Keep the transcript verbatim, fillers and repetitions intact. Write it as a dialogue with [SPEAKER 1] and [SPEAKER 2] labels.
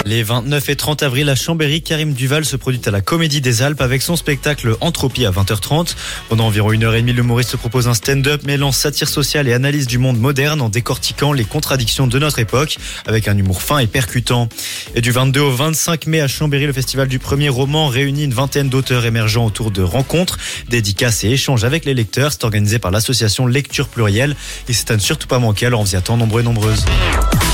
[SPEAKER 1] Les vingt-neuf et trente avril à Chambéry, Karim Duval se produit à la Comédie des Alpes avec son spectacle Entropie à vingt heures trente. Pendant environ une heure et demie, l'humoriste se propose un stand-up mêlant satire sociale et analyse du monde moderne en décortiquant les contradictions de notre époque avec un humour fin et percutant. Et du vingt-deux au vingt-cinq mai à Chambéry, le festival du premier roman réunit une vingtaine d'auteurs émergents autour de rencontres, dédicaces et échanges avec les lecteurs. C'est organisé par l'association Lecture Plurielle et c'est à ne surtout pas manquer, alors on s'y attend nombreux et nombreuses.